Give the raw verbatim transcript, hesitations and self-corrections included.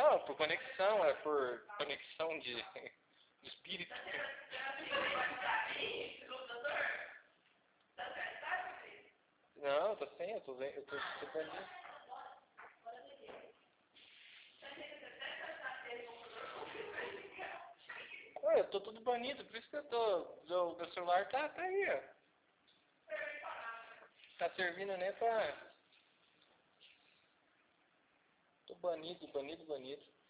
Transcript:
Não, por conexão, é por conexão de, de espírito. Não, tô sem, eu tô, eu tô, tô banido. Ué, eu tô tudo banido, por isso que eu tô. O meu celular tá, tá aí, ó. Tá servindo nem pra. Tô banido, banido, banido.